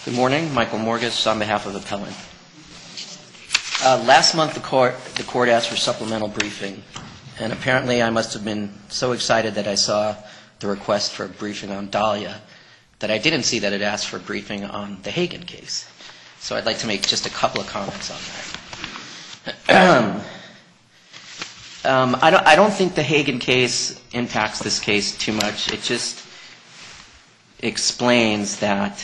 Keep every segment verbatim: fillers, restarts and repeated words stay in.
Good morning. Michael Morgus on behalf of Appellant. Uh, last month the court, the court asked for supplemental briefing, and apparently I must have been so excited that I saw the request for a briefing on Dahlia that I didn't see that it asked for a briefing on the Hagen case. So I'd like to make just a couple of comments on that. um, I, don't, I don't think the Hagen case impacts this case too much. It just explains that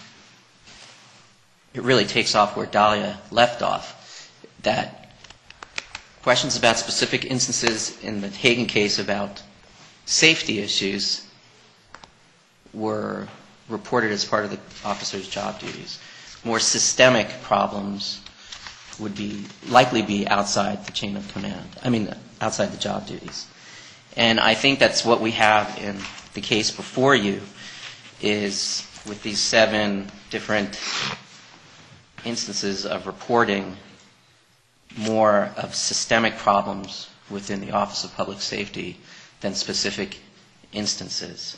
it really takes off where Dahlia left off, that questions about specific instances in the Hagen case about safety issues were reported as part of the officer's job duties. More systemic problems would be likely be outside the chain of command, I mean outside the job duties. And I think that's what we have in the case before you, is with these seven different instances of reporting more of systemic problems within the Office of Public Safety than specific instances.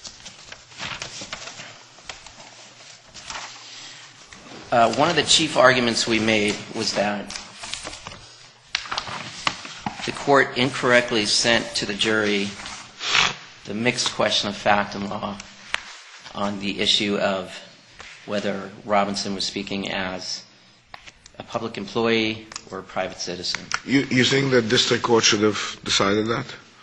Uh, one of the chief arguments we made was that the court incorrectly sent to the jury the mixed question of fact and law on the issue of whether Robinson was speaking as a public employee or a private citizen. You, you think the district court should have decided that?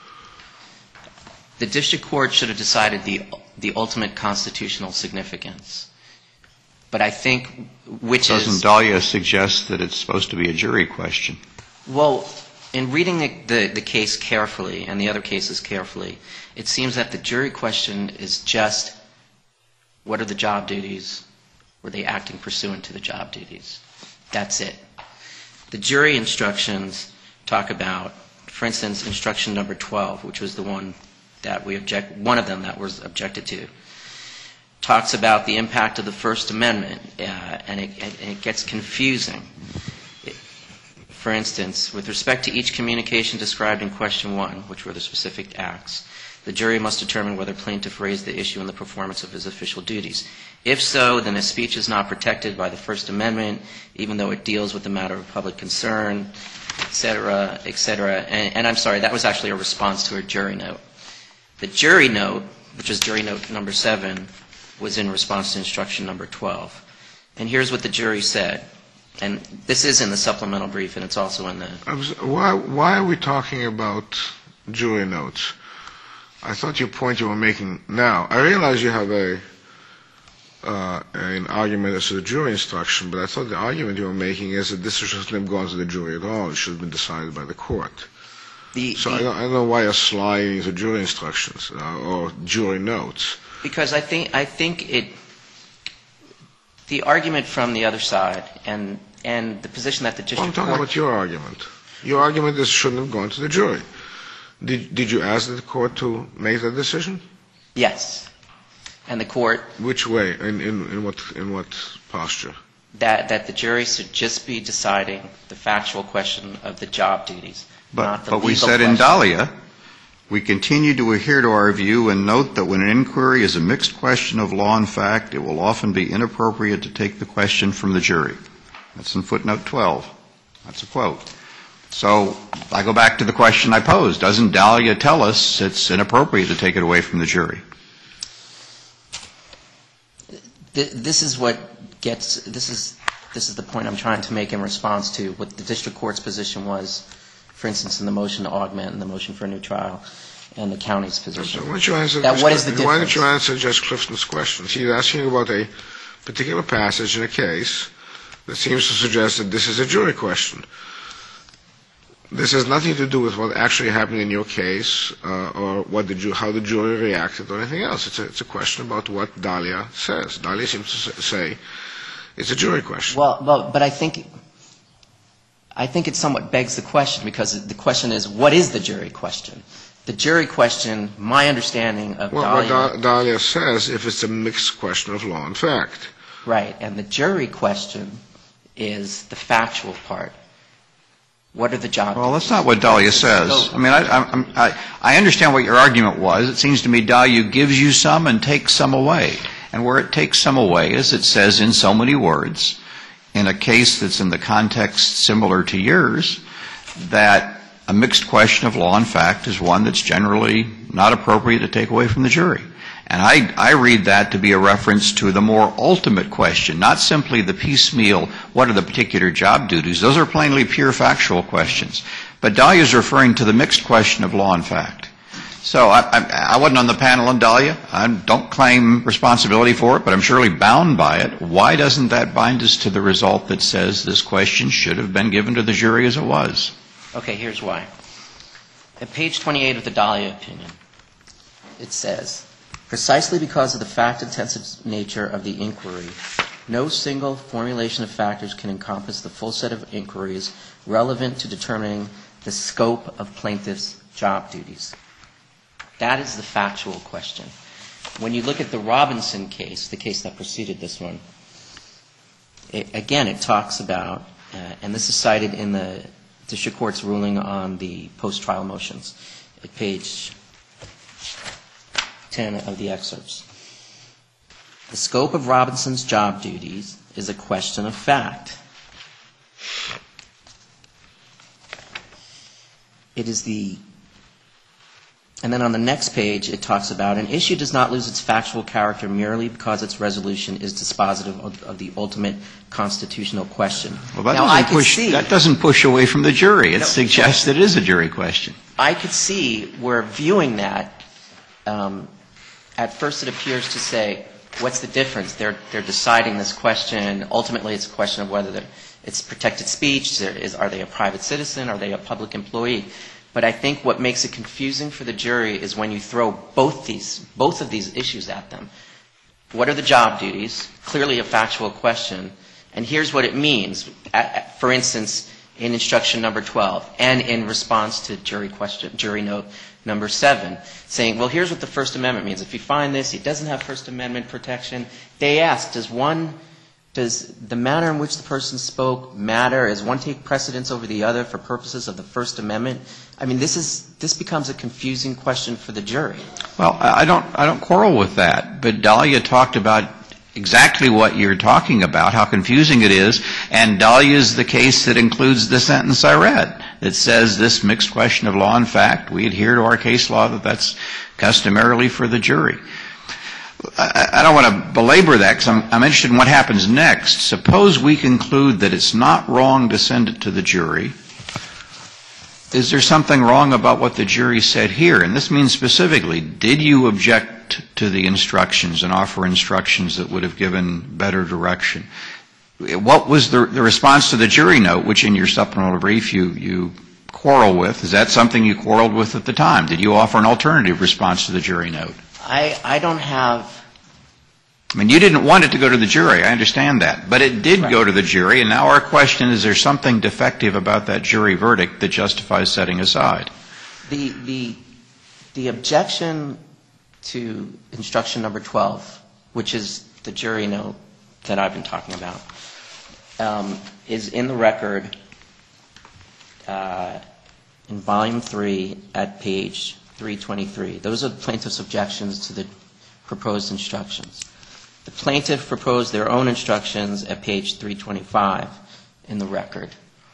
The district court should have decided the the ultimate constitutional significance. But I think which Doesn't is... Doesn't Dahlia suggest that it's supposed to be a jury question? Well, in reading the, the, the case carefully and the other cases carefully, it seems that the jury question is just what are the job duties? Were they acting pursuant to the job duties? That's it. The jury instructions talk about, for instance, instruction number twelve, which was the one that we object, one of them that was objected to, talks about the impact of the First Amendment, uh, and, it, and it gets confusing. It, for instance, with respect to each communication described in question one, which were the specific acts, the jury must determine whether plaintiff raised the issue in the performance of his official duties. If so, then his speech is not protected by the First Amendment, even though it deals with the matter of public concern, et cetera, et cetera. And, and I'm sorry, that was actually a response to a jury note. The jury note, which is jury note number seven, was in response to instruction number twelve. And here's what the jury said. And this is in the supplemental brief, and it's also in the... Why, why are we talking about jury notes? I thought your point you were making now. I realize you have a uh, an argument as to the jury instruction, but I thought the argument you were making is that this shouldn't have gone to the jury at all. It should have been decided by the court. The, so the, I, don't, I don't know why you're sliding into jury instructions uh, or jury notes. Because I think I think it the argument from the other side and and the position that the district well, I'm talking court, about your argument. Your argument is it shouldn't have gone to the jury. Did, did you ask the court to make that decision? Yes. And the court... Which way? In, in, in, what, in what posture? That, that the jury should just be deciding the factual question of the job duties, but, not the but legal we said question. In Dahlia, we continue to adhere to our view and note that when an inquiry is a mixed question of law and fact, it will often be inappropriate to take the question from the jury. That's in footnote twelve. That's a quote. So I go back to the question I posed. Doesn't Dahlia tell us it's inappropriate to take it away from the jury? This is what gets, this is, this is the point I'm trying to make in response to what the district court's position was, for instance, in the motion to augment and the motion for a new trial, and the county's position. So why don't you answer, that what is the difference? Why don't you answer Judge Clifton's question? He's asking about a particular passage in a case that seems to suggest that this is a jury question. This has nothing to do with what actually happened in your case uh, or what the ju- how the jury reacted or anything else. It's a, it's a question about what Dahlia says. Dahlia seems to say it's a jury question. Well, well, but I think I think it somewhat begs the question, because the question is, what is the jury question? The jury question, my understanding of well, Dahlia... Well, what Dahlia says, if it's a mixed question of law and fact. Right, and the jury question is the factual part. What are the job Well, that's not what Dahlia says. I mean, I, I, I understand what your argument was. It seems to me Dahlia gives you some and takes some away. And where it takes some away is it says in so many words, in a case that's in the context similar to yours, that a mixed question of law and fact is one that's generally not appropriate to take away from the jury. And I, I read that to be a reference to the more ultimate question, not simply the piecemeal, what are the particular job duties? Those are plainly pure factual questions. But Dahlia is referring to the mixed question of law and fact. So I, I, I wasn't on the panel on Dahlia. I don't claim responsibility for it, but I'm surely bound by it. Why doesn't that bind us to the result that says this question should have been given to the jury as it was? Okay, here's why. At page twenty-eight of the Dahlia opinion, it says, precisely because of the fact-intensive nature of the inquiry, no single formulation of factors can encompass the full set of inquiries relevant to determining the scope of plaintiff's job duties. That is the factual question. When you look at the Robinson case, the case that preceded this one, it, again, it talks about, uh, and this is cited in the district court's ruling on the post-trial motions at page ten of the excerpts. The scope of Robinson's job duties is a question of fact. It is the, and then on the next page it talks about an issue does not lose its factual character merely because its resolution is dispositive of, of the ultimate constitutional question. Well, that, now, doesn't I could push, see, that doesn't push away from the jury. It No. suggests that it is a jury question. I could see where viewing that, um, at first it appears to say, what's the difference? They're, they're deciding this question. Ultimately, it's a question of whether it's protected speech. There is, are they a private citizen? Are they a public employee? But I think what makes it confusing for the jury is when you throw both these, both of these issues at them. What are the job duties? Clearly a factual question. And here's what it means. At, for instance, in instruction number twelve, and in response to jury question, jury note number seven, saying, well, here's what the First Amendment means. If you find this, he doesn't have First Amendment protection. They ask, does one, does the manner in which the person spoke matter? Does one take precedence over the other for purposes of the First Amendment? I mean, this is, this becomes a confusing question for the jury. Well, I don't, I don't quarrel with that. But Dahlia talked about exactly what you're talking about, how confusing it is, and Dahlia is the case that includes the sentence I read that says this mixed question of law and fact, we adhere to our case law that that's customarily for the jury. I, I don't want to belabor that because I'm, I'm interested in what happens next. Suppose we conclude that it's not wrong to send it to the jury. Is there something wrong about what the jury said here? And this means specifically, did you object to the instructions and offer instructions that would have given better direction? What was the, the response to the jury note, which in your supplemental brief you, you quarrel with? Is that something you quarreled with at the time? Did you offer an alternative response to the jury note? I, I don't have... I mean, you didn't want it to go to the jury. I understand that. But it did Right. go to the jury, and now our question is, is there something defective about that jury verdict that justifies setting aside? The, the, the objection to instruction number twelve, which is the jury note that I've been talking about, um, is in the record uh, in volume three at page three twenty-three. Those are the plaintiff's objections to the proposed instructions. The plaintiff proposed their own instructions at page three twenty-five in the record.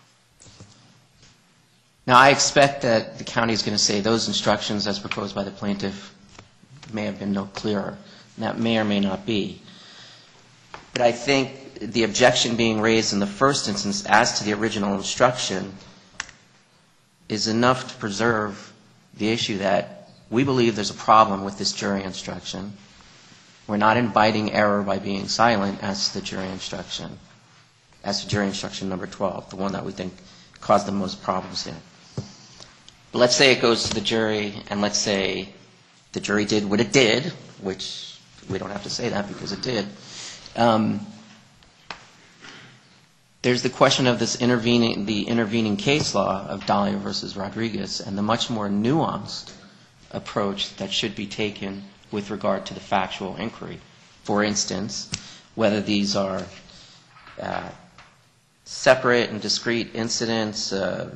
Now, I expect that the county is going to say those instructions as proposed by the plaintiff may have been no clearer. And that may or may not be. But I think the objection being raised in the first instance as to the original instruction is enough to preserve the issue that we believe there's a problem with this jury instruction. We're not inviting error by being silent as to the jury instruction, as to jury instruction number twelve, the one that we think caused the most problems here. But let's say it goes to the jury, and let's say the jury did what it did, which we don't have to say that because it did. Um, there's the question of this intervening, the intervening case law of Dahlia versus Rodriguez, and the much more nuanced approach that should be taken with regard to the factual inquiry. For instance, whether these are uh, separate and discrete incidents of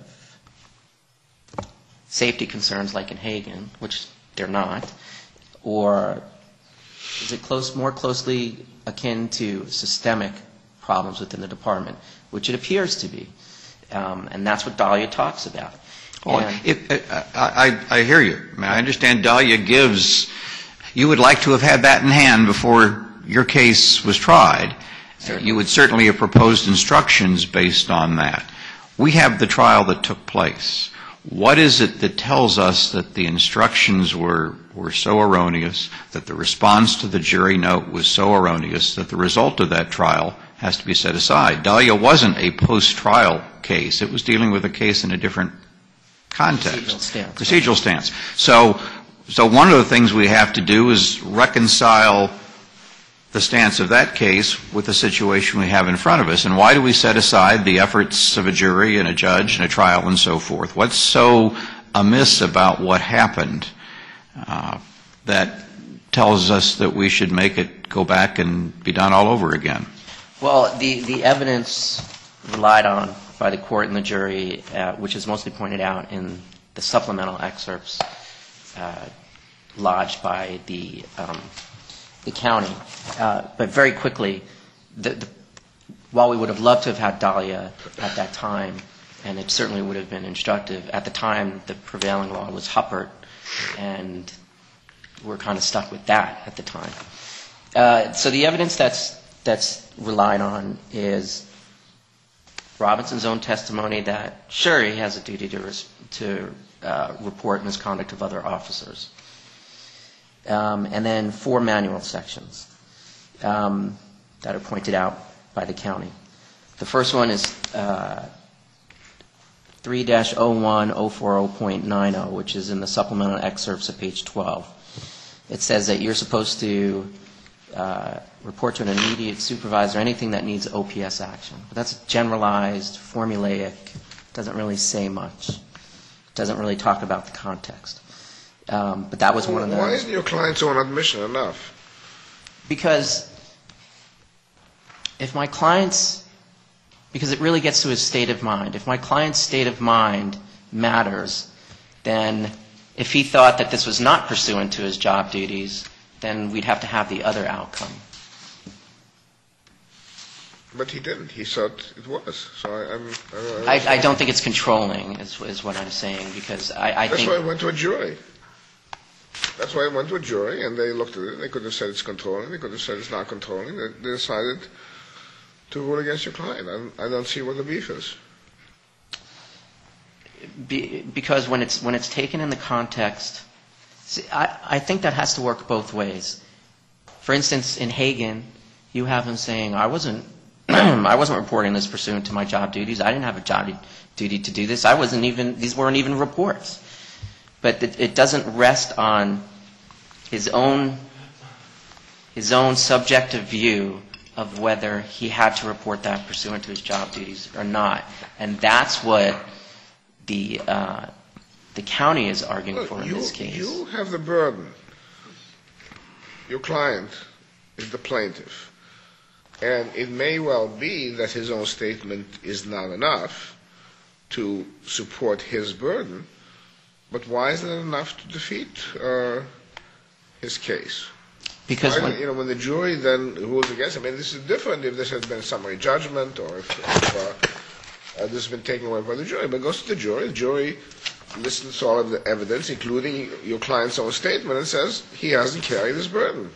safety concerns like in Hagen, which they're not, or is it close, more closely akin to systemic problems within the department, which it appears to be. Um, and that's what Dahlia talks about. Well, And- it, it, I, I I hear you. I, mean, I understand Dahlia gives, you would like to have had that in hand before your case was tried. Certainly. You would certainly have proposed instructions based on that. We have the trial that took place. What is it that tells us that the instructions were, were so erroneous, that the response to the jury note was so erroneous, that the result of that trial has to be set aside? Dahlia wasn't a post-trial case. It was dealing with a case in a different context. Procedural stance. Procedural stance. So, so one of the things we have to do is reconcile the stance of that case with the situation we have in front of us. And why do we set aside the efforts of a jury and a judge and a trial and so forth? What's so amiss about what happened uh, that tells us that we should make it go back and be done all over again? Well, the, the evidence relied on by the court and the jury, uh, which is mostly pointed out in the supplemental excerpts uh, lodged by the um, the county. Uh, but very quickly, the, the, while we would have loved to have had Dahlia at that time, and it certainly would have been instructive, at the time the prevailing law was Huppert, and we're kind of stuck with that at the time. Uh, so the evidence that's that's relied on is Robinson's own testimony that, sure, he has a duty to, res- to uh, report misconduct of other officers. Um, and then four manual sections um, that are pointed out by the county. The first one is uh, three dash oh one oh forty point ninety, which is in the supplemental excerpts at page twelve. It says that you're supposed to uh, report to an immediate supervisor anything that needs O P S action. But that's generalized, formulaic, doesn't really say much, doesn't really talk about the context. Um, but that was one of the... Why isn't your client's own admission enough? Because if my client's... Because it really gets to his state of mind. If my client's state of mind matters, then if he thought that this was not pursuant to his job duties, then we'd have to have the other outcome. But he didn't. He thought it was. So I, I'm. I, I don't think it's controlling, is, is what I'm saying, because I, I That's think... why it went to a jury. That's why it went to a jury, and they looked at it. They could have said it's controlling. They could have said it's not controlling. They, they decided to rule against your client. I, I don't see what the beef is. Be, because when it's when it's taken in the context, see, I, I think that has to work both ways. For instance, in Hagen, you have him saying, "I wasn't, I wasn't reporting this pursuant to my job duties. I didn't have a job duty to do this. I wasn't even. These weren't even reports." But it, it doesn't rest on his own his own subjective view of whether he had to report that pursuant to his job duties or not, and that's what the uh, the county is arguing Look, for in you, this case. You have the burden. Your client is the plaintiff, and it may well be that his own statement is not enough to support his burden. But why isn't it enough to defeat uh, his case? Because why, when, you know, when the jury then rules against him, I mean, this is different if this has been summary judgment or if, if uh, uh, this has been taken away by the jury. But it goes to the jury. The jury listens to all of the evidence, including your client's own statement, and says he hasn't carried his burden.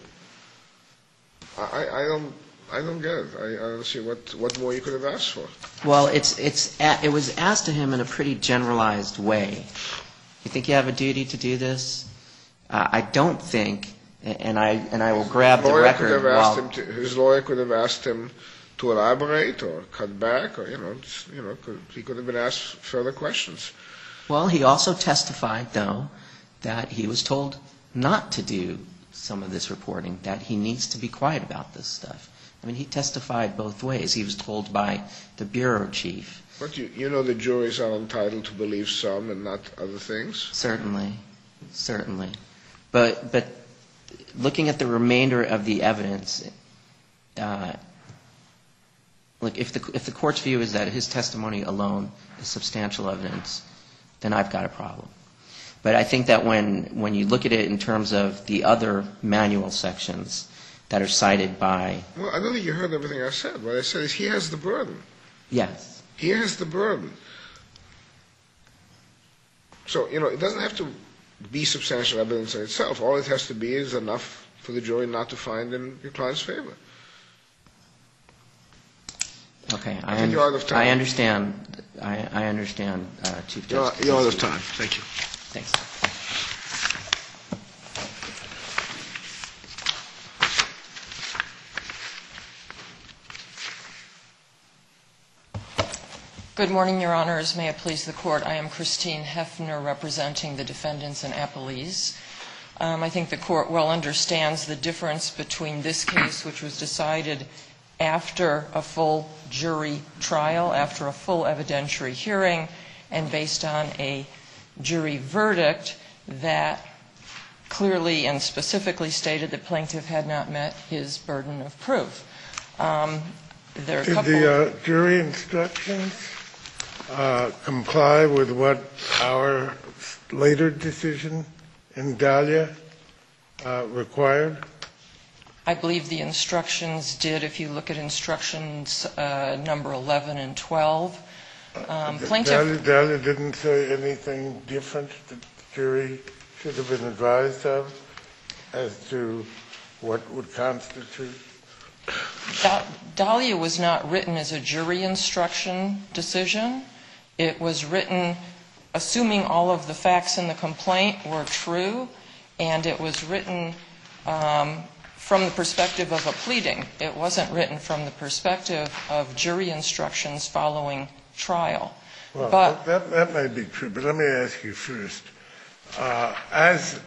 I, I, I don't. I don't get it. I, I don't see what, what more you could have asked for. well, it's it's a, it was asked to him in a pretty generalized way. You think you have a duty to do this? Uh, I don't think, and I and I will grab the Lawyer record. could have asked while, him to, his lawyer could have asked him to elaborate or cut back, or you know, just, you know, could, he could have been asked further questions. Well, he also testified, though, that he was told not to do some of this reporting, that he needs to be quiet about this stuff. I mean, he testified both ways. He was told by the bureau chief. But you, you know the juries are entitled to believe some and not other things. Certainly, certainly. But but looking at the remainder of the evidence, uh, look, if the if the court's view is that his testimony alone is substantial evidence, then I've got a problem. But I think that when, when you look at it in terms of the other manual sections that are cited by... Well, I don't think you heard everything I said. What I said is he has the burden. Yes. He has the burden. So, you know, it doesn't have to be substantial evidence in itself. All it has to be is enough for the jury not to find in your client's favor. Okay. I, I, think un- you're out of time. I understand. I, I understand, uh, Chief Justice. You're, you're out of time. Thank you. Thanks. Good morning, Your Honors. May it please the Court. I am Christine Hefner, representing the defendants and appellees. Um, I think the Court well understands the difference between this case, which was decided after a full jury trial, after a full evidentiary hearing, and based on a jury verdict that clearly and specifically stated that plaintiff had not met his burden of proof. Um, there are a Did couple the uh, jury instructions uh, comply with what our later decision in Dahlia uh, required? I believe the instructions did. If you look at instructions uh, number eleven and twelve, um, plaintiff... Dahlia, Dahlia didn't say anything different that the jury should have been advised of as to what would constitute? Da- Dahlia was not written as a jury instruction decision. It was written assuming all of the facts in the complaint were true, and it was written um, from the perspective of a pleading. It wasn't written from the perspective of jury instructions following trial. Well, but that, that may be true, but let me ask you first. Uh, as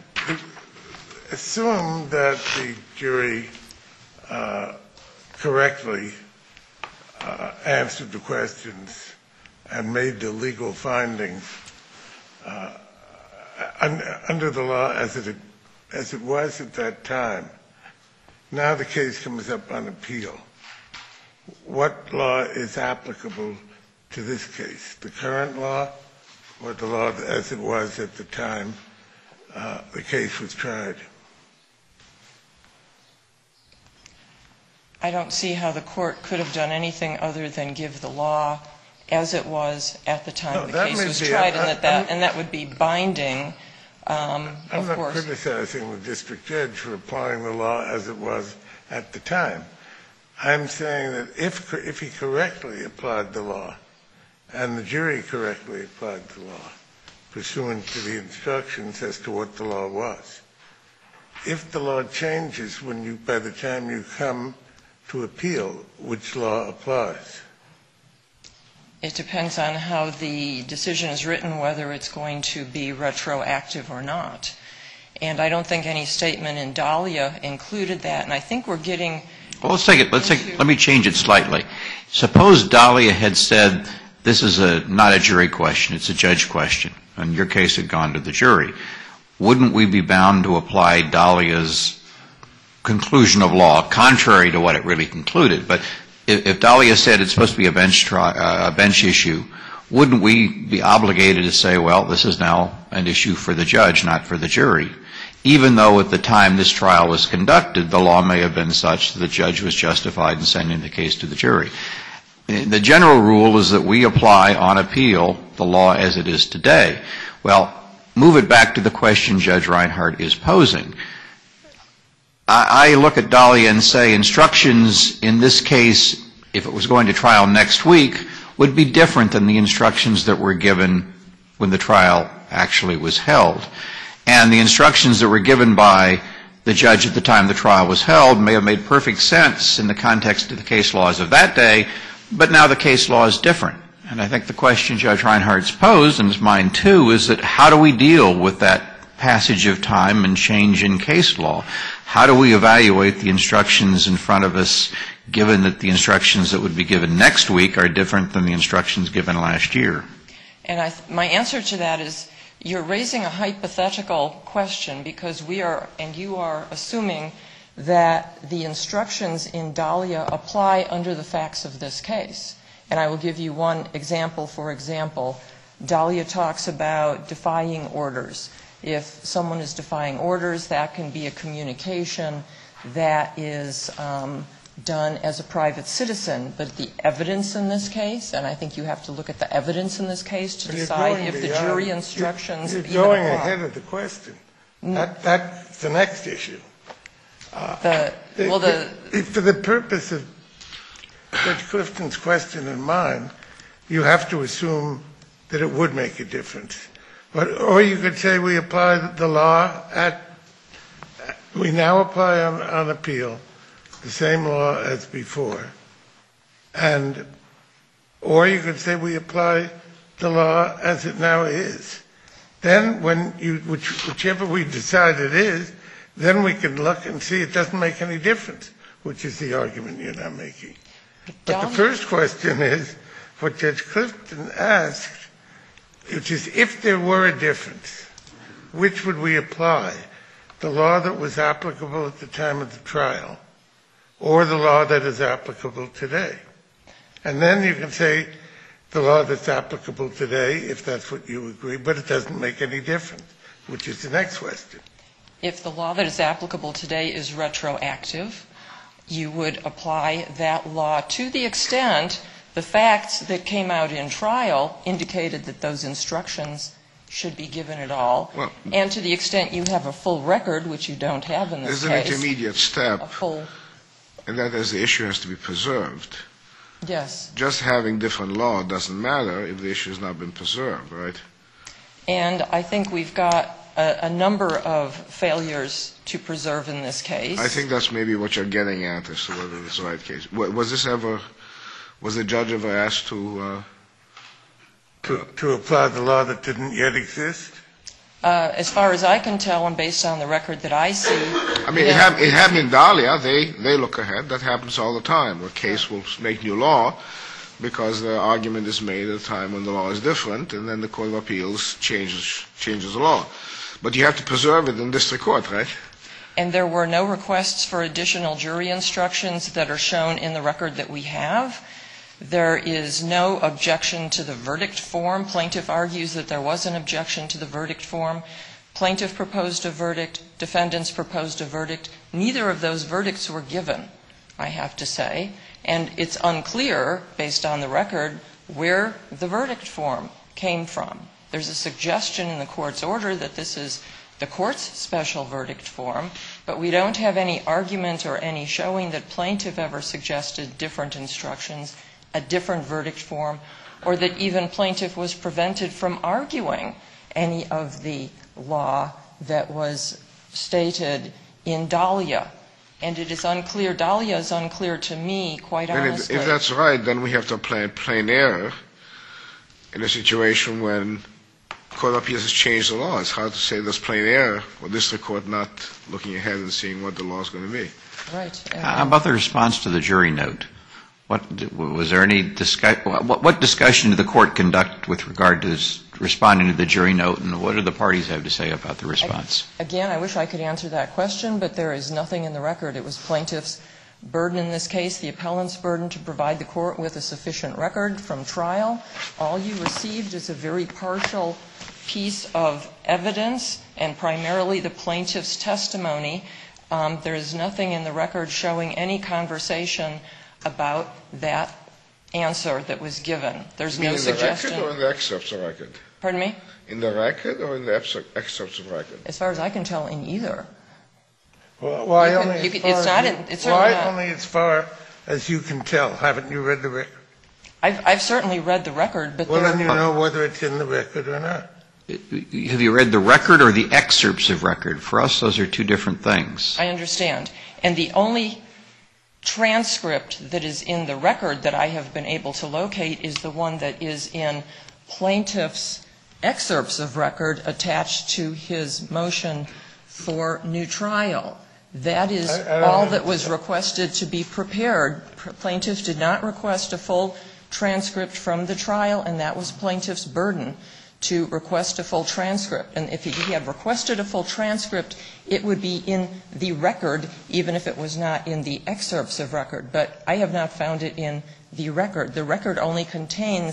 assume that the jury uh, correctly uh, answered the questions and made the legal findings uh, un, under the law as it as it was at that time. Now the case comes up on appeal. What law is applicable to this case? The current law or the law as it was at the time uh, the case was tried? I don't see how the court could have done anything other than give the law as it was at the time No, the that case may was be- tried, I- and that, that I'm- and that would be binding, um, I'm of not course. criticizing the district judge for applying the law as it was at the time. I'm saying that if if he correctly applied the law and the jury correctly applied the law pursuant to the instructions as to what the law was, if the law changes when you by the time you come to appeal, which law applies? It depends on how the decision is written, whether it's going to be retroactive or not. And I don't think any statement in Dahlia included that. And I think we're getting... Well, let's take it. Let's take. Let me change it slightly. Suppose Dahlia had said, this is a not a jury question, it's a judge question, and your case had gone to the jury. Wouldn't we be bound to apply Dahlia's conclusion of law, contrary to what it really concluded? But if, if Dahlia said it's supposed to be a bench tri- uh, a bench issue, wouldn't we be obligated to say, well, this is now an issue for the judge, not for the jury? Even though at the time this trial was conducted, the law may have been such that the judge was justified in sending the case to the jury. The general rule is that we apply on appeal the law as it is today. Well, move it back to the question Judge Reinhardt is posing. I, I look at Dahlia and say instructions in this case, if it was going to trial next week, would be different than the instructions that were given when the trial actually was held. And the instructions that were given by the judge at the time the trial was held may have made perfect sense in the context of the case laws of that day, but now the case law is different. And I think the question Judge Reinhardt's posed, and it's mine too, is that how do we deal with that passage of time and change in case law? How do we evaluate the instructions in front of us, given that the instructions that would be given next week are different than the instructions given last year? And I, my answer to that is, you're raising a hypothetical question because we are, and you are assuming that the instructions in Dahlia apply under the facts of this case. And I will give you one example. For example, Dahlia talks about defying orders. If someone is defying orders, that can be a communication that is um, done as a private citizen. But the evidence in this case, and I think you have to look at the evidence in this case to But you're decide going if the beyond- jury instructions You're, even you're going apply. ahead of the question. That, that's the next issue. The, well, the, If- For the purpose of Judge Clifton's question and mine, you have to assume that it would make a difference. But, or you could say we apply the law at, we now apply on, on appeal the same law as before. And, or you could say we apply the law as it now is. Then when you, which, whichever we decide it is, then we can look and see it doesn't make any difference, which is the argument you're now making. But the first question is what Judge Clifton asked, which is if there were a difference, which would we apply? The law that was applicable at the time of the trial or the law that is applicable today? And then you can say the law that's applicable today, if that's what you agree, but it doesn't make any difference, which is the next question. if the law that is applicable today is retroactive, you would apply that law to the extent the facts that came out in trial indicated that those instructions should be given at all. Well, and to the extent you have a full record, which you don't have in this there's case. an intermediate step, A full, and that is the issue has to be preserved. yes. Just having different law doesn't matter if the issue has not been preserved, right? And I think we've got a, a number of failures to preserve in this case. I think that's maybe what you're getting at as to whether it's the right case. Wa- Was this ever, was the judge ever asked to, uh, To, to apply the law that didn't yet exist? Uh, as far as I can tell, and based on the record that I see, I mean, it, yeah. hap- it happened in Dahlia. They, they look ahead. That happens all the time. A case will make new law because the argument is made at a time when the law is different, and then the Court of Appeals changes, changes the law. But you have to preserve it in district court, right? And there were no requests for additional jury instructions that are shown in the record that we have. There is no objection to the verdict form. Plaintiff argues that there was an objection to the verdict form. Plaintiff proposed a verdict. Defendants proposed a verdict. Neither of those verdicts were given, I have to say. And it's unclear, based on the record, where the verdict form came from. There's a suggestion in the court's order that this is the court's special verdict form, but we don't have any argument or any showing that plaintiff ever suggested different instructions, a different verdict form, or that even plaintiff was prevented from arguing any of the law that was stated in Dahlia. And it is unclear, Dahlia is unclear to me, quite And if, honestly. if that's right, then we have to apply plain error in a situation when Court of Appeals has changed the law. It's hard to say there's plain error for district court not looking ahead and seeing what the law is going to be. Right. And- How about the response to the jury note? What, was there any discuss, what, what discussion did the court conduct with regard to this, responding to the jury note, and what do the parties have to say about the response? Again, I wish I could answer that question, but there is nothing in the record. It was plaintiff's burden in this case, the appellant's burden, to provide the court with a sufficient record from trial. All you received is a very partial piece of evidence, and primarily the plaintiff's testimony. Um, there is nothing in the record showing any conversation about that answer that was given. There's You mean no in the suggestion. record or in the excerpts of record? Pardon me? In the record or in the excer- excerpts of record? As far as I can tell, in either. Well, why You can- only you as can- far it's as not you- in- it's certainly why not. only as far as you can tell? Haven't you read the record? I've, I've certainly read the record, but Well, there then you know whether it's in the record or not. Have you read the record or the excerpts of record? For us, those are two different things. I understand. And the only transcript that is in the record that I have been able to locate is the one that is in plaintiff's excerpts of record attached to his motion for new trial. That is I- I don't all know. that was requested to be prepared. Plaintiff did not request a full transcript from the trial, and that was plaintiff's burden to request a full transcript. And if he had requested a full transcript, it would be in the record, even if it was not in the excerpts of record. But I have not found it in the record. The record only contains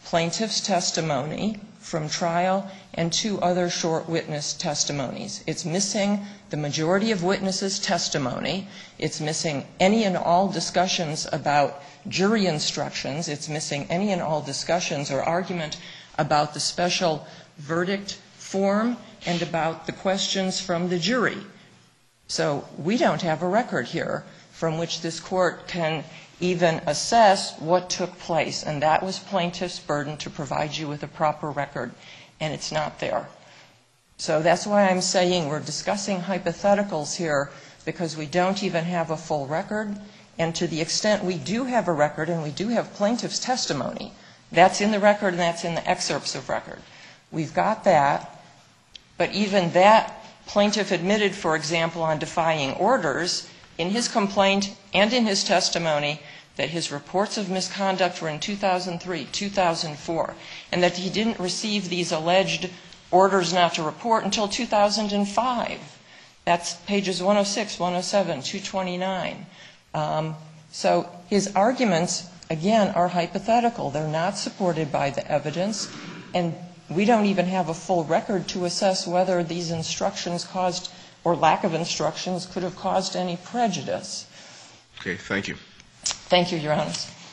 plaintiff's testimony from trial and two other short witness testimonies. It's missing the majority of witnesses' testimony. It's missing any and all discussions about jury instructions. It's missing any and all discussions or argument about the special verdict form and about the questions from the jury. So we don't have a record here from which this court can even assess what took place, and that was plaintiff's burden to provide you with a proper record, and it's not there. So that's why I'm saying we're discussing hypotheticals here, because we don't even have a full record, and to the extent we do have a record and we do have plaintiff's testimony, that's in the record and that's in the excerpts of record. We've got that, but even that plaintiff admitted, for example, on defying orders, in his complaint and in his testimony, that his reports of misconduct were in two thousand three, two thousand four, and that he didn't receive these alleged orders not to report until two thousand five. That's pages one oh six, one oh seven, two twenty-nine. Um, so his arguments, again, are hypothetical. They're not supported by the evidence, and we don't even have a full record to assess whether these instructions caused, or lack of instructions, could have caused any prejudice. Okay, thank you. Thank you, Your Honor.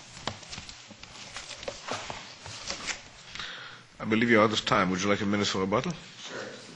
I believe you're out of time. Would you like a minute for rebuttal? Sure.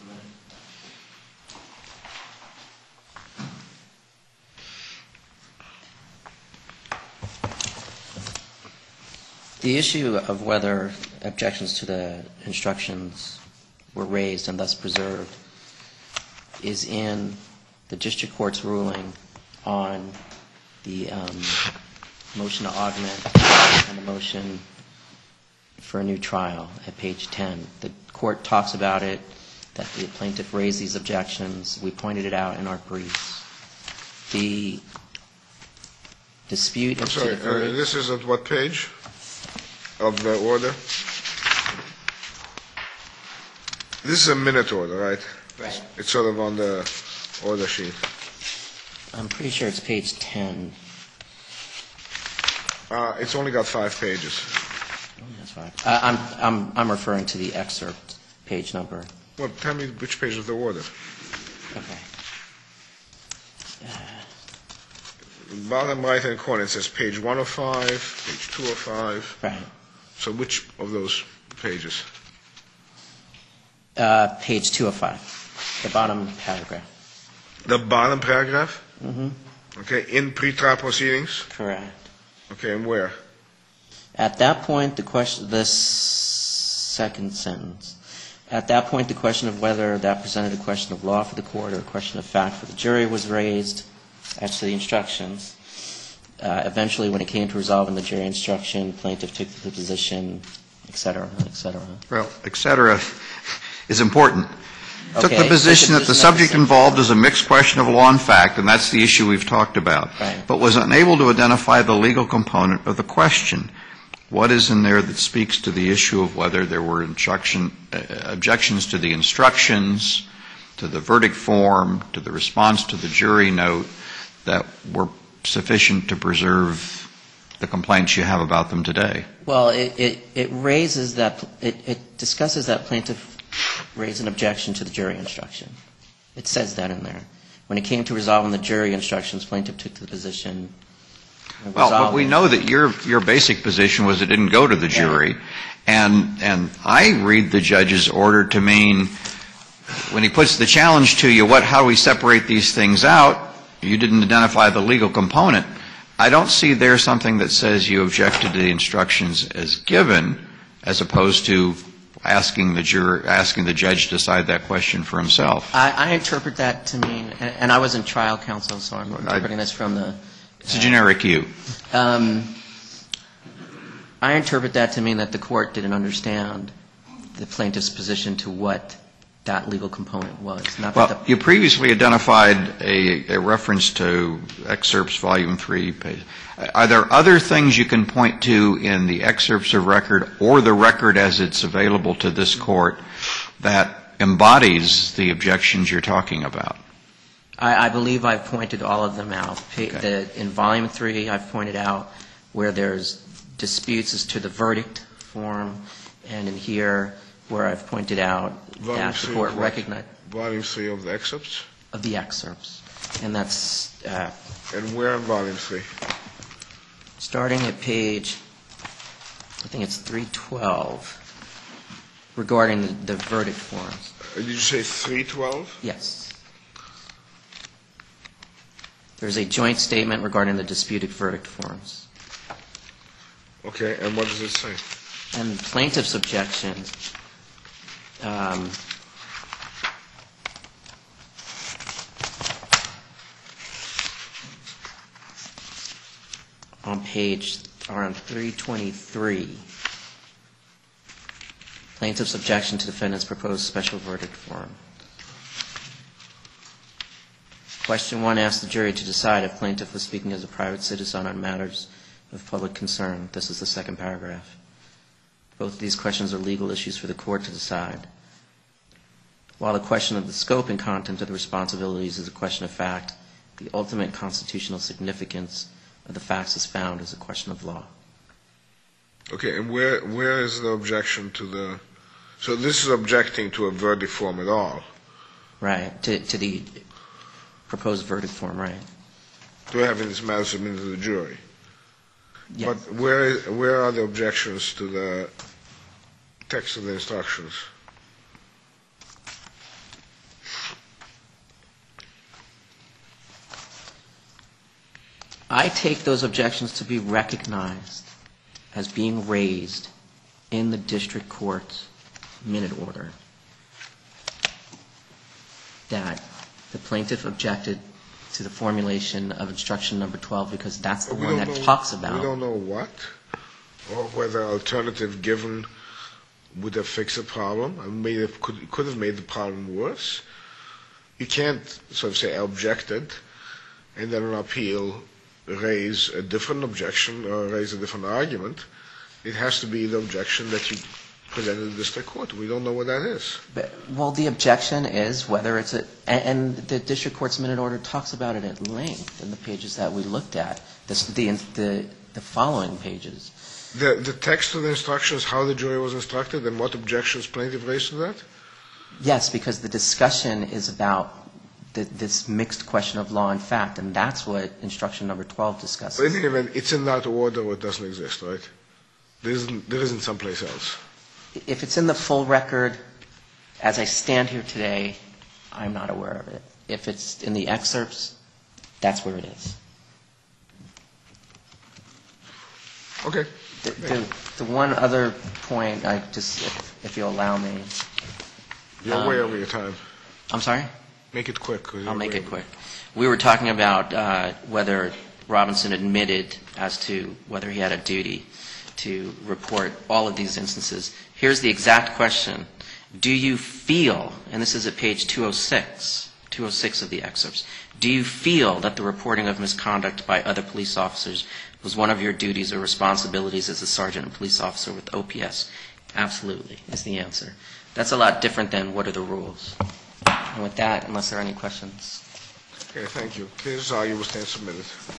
The issue of whether objections to the instructions were raised and thus preserved is in the district court's ruling on the um, motion to augment and the motion for a new trial at page ten. The court talks about it, that the plaintiff raised these objections. We pointed it out in our briefs. The dispute... I'm sorry, uh, this is at what page of the order? This is a minute order, right? Right. It's sort of on the order sheet. I'm pretty sure it's page ten. Uh, it's only got five pages. Oh, that's fine. Uh, I'm, I'm, I'm referring to the excerpt page number. Well, tell me which page of the order. Okay. Bottom right-hand corner, it says page one oh five, page two oh five. Right. So which of those pages? Uh, page two oh five, the bottom paragraph. The bottom paragraph? Mm-hmm. Okay, in pretrial proceedings? Correct. Okay, and where? At that point, the question, this second sentence, at that point, the question of whether that presented a question of law for the court or a question of fact for the jury was raised as to the instructions. Uh, eventually, when it came to resolving the jury instruction, plaintiff took the position, et cetera, et cetera. Well, et cetera is important. Took Okay, the position took that the the subject position- involved is a mixed question of law and fact, and that's the issue we've talked about, Right. but was unable to identify the legal component of the question. What is in there that speaks to the issue of whether there were instruction, uh, objections to the instructions, to the verdict form, to the response to the jury note that were sufficient to preserve the complaints you have about them today? Well, it, it, it raises that, it, it discusses that plaintiff raised an objection to the jury instruction. It says that in there. When it came to resolving the jury instructions, plaintiff took the position. of Well, but we resolving- know that your your basic position was it didn't go to the jury, and and I read the judge's order to mean when he puts the challenge to you, what how do we separate these things out? You didn't identify the legal component. I don't see there something that says you objected to the instructions as given, as opposed to asking the juror, asking the judge to decide that question for himself. I, I interpret that to mean, and, and I was in trial counsel, so I'm interpreting this from the... It's a generic you. Um, I interpret that to mean that the court didn't understand the plaintiff's position to what that legal component was. Not Well, that the, you previously identified a, a reference to excerpts volume three. Page. Are there other things you can point to in the excerpts of record or the record as it's available to this court that embodies the objections you're talking about? I, I believe I've pointed all of them out. Pa- Okay. The, in volume three, I've pointed out where there's disputes as to the verdict form, and in here, where I've pointed out Volume that the three court of what? recognized Volume three of the excerpts? of the excerpts. And that's uh, And where in volume three? starting at page, I think it's three twelve, regarding the, the verdict forms. Uh, Did you say three twelve? Yes. There's a joint statement regarding the disputed verdict forms. Okay, and what does it say? And plaintiff's objection, um, on page, or on three twenty-three, plaintiff's objection to defendant's proposed special verdict form. Question one asks the jury to decide if plaintiff was speaking as a private citizen on matters of public concern. This is the second paragraph. Both of these questions are legal issues for the court to decide. While the question of the scope and content of the responsibilities is a question of fact, the ultimate constitutional significance of the facts as found is a question of law. Okay, and where where is the objection to the... So this is objecting to a verdict form at all, Right, to, to the proposed verdict form, right. to having this matter submitted to the jury. Yes. But where where are the objections to the text of the instructions? I take those objections to be recognized as being raised in the district court's minute order, that the plaintiff objected to the formulation of instruction number twelve because that's the We one don't that know- talks We about. don't know what, or whether alternative given would have fixed the problem, and made it, could, could have made the problem worse. You can't sort of say I objected, and then on appeal raise a different objection or raise a different argument. It has to be the objection that you presented to the district court. We don't know what that is. But, well, the objection is whether it's a, and, and the district court's minute order talks about it at length in the pages that we looked at, this, the, the, the following pages. The, the text of the instructions, how the jury was instructed, and what objections plaintiff raised to that? Yes, because the discussion is about the, this mixed question of law and fact, and that's what instruction number twelve discusses. But in any event, it's in that order or it doesn't exist, right? There isn't, there isn't someplace else. If it's in the full record, as I stand here today, I'm not aware of it. If it's in the excerpts, that's where it is. Okay. The, the, the one other point, I just, if, if you'll allow me, You're Um, way over your time. I'm sorry? Make it quick. 'cause I'll you're make way it over- quick. We were talking about uh, whether Robinson admitted as to whether he had a duty to report all of these instances. Here's the exact question. Do you feel, and this is at page two oh six, two oh six of the excerpts, do you feel that the reporting of misconduct by other police officers was one of your duties or responsibilities as a sergeant and police officer with O P S? Absolutely, is the answer. That's a lot different than what are the rules. And with that, unless there are any questions. Okay, thank you. This argument will stand submitted.